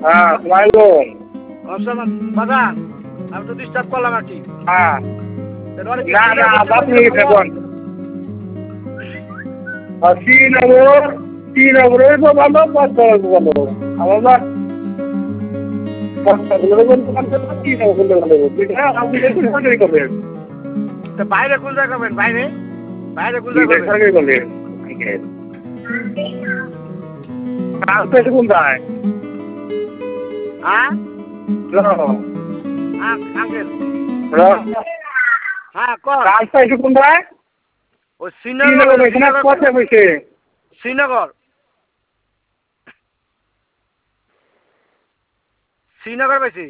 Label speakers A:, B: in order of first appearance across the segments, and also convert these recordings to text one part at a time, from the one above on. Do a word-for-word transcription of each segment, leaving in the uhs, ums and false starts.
A: হ্যাঁ আসসালামাইকুম।
B: আসসালাম বাজান, আমি তো ডিস্টার্ব করলাম আর কি।
A: হ্যাঁ
B: তাহলে কি
A: না না
B: শ্রীনগর
A: আপনি
B: থেকে বলবো?
A: দেখুন শ্রীনগর শ্রীনগরে তো ভালো বাচ্চারা ভালো আমার না বাচ্চাগুলো বলতে পারছে না শ্রীনগর বলতে ভালো বুঝলেন আপনি দেখুন সরকারি করবেন
B: তা বাইরে কোন জায়গা করবেন? বাইরে বাইরে কোন জায়গা করবেন?
A: সরকারি করবেন রাস্তায় কোনটায়
B: হ্যাঁ আঙ্কেল, হ্যাঁ কর।
A: রাস্তায় কোনটায়
B: ওই
A: শ্রীনগর
B: শ্রীনগর
A: এখানে
B: শ্রীনগর
A: পথে বসে
B: শ্রীনগর শ্রীনগর বেশি।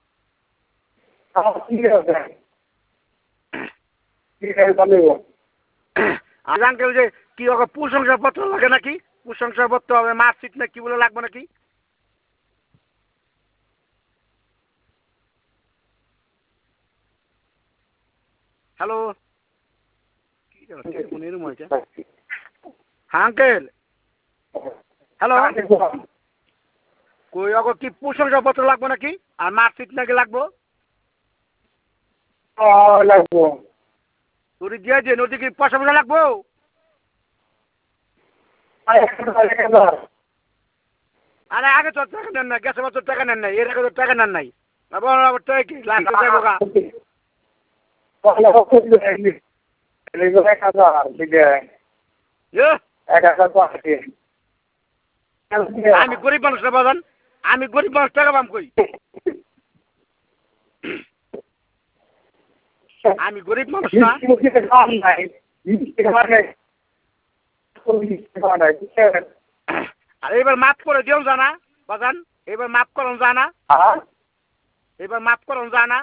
B: আর আঙ্কেল যে কি ওকে প্রশংসাপত্র লাগে নাকি? প্রশংসাপত্র হবে মার্কশিট না কি বলে লাগবে নাকি? হ্যালো, হ্যাঁ আঙ্কেল, হ্যালো, কই ওকে কি প্রশংসাপত্র লাগবে নাকি? আর মার্কশিট নাকি লাগবো?
A: লাগবো
B: তোর দিয়ে যে নদী কি পয়সা পয়সা লাগবো? আরে আগে তোর টাকা নেন না, গ্যাসে তোর টাকা নেন নাই, এর আগে তোর টাকা নেন নাই। আবার আবার টাকা কি লাস্টে যাবো গা। ইয়ে, আমি গরিব মানুষ না বাজান, আমি গরিব মানুষ, টাকা পাম কই? আমি গরিব মানুষ না। আর এবার মাফ করে দিও জানা বাজান, এবার মাফ করুন জানা, এবার মাফ করুন জানা।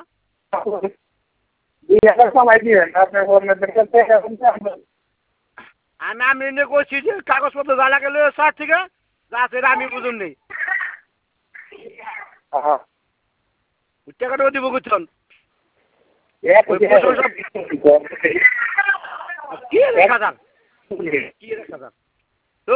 B: আমি আমি এনে কইছি যে কাগজপত্র যা লাগে লয়ে স্যার থেকে যা সেটা আমি বুঝুন নেই। টাকাটাও দিব বুঝছেন? কি এক হাজার কি এক হাজার তো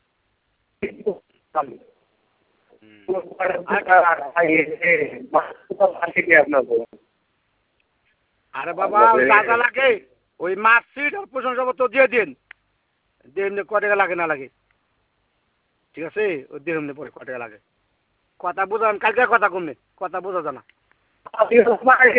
B: আরে বাবা যা যা লাগে ওই মার্কশিট আর প্রশংসাপত্র দিয়ে দিন, দিন ক টাকা লাগে না লাগে, ঠিক আছে? ওই দিন পরে ক টাকা লাগে। কথা বোঝান, কালকে কথা কমে কথা বোঝা জানা।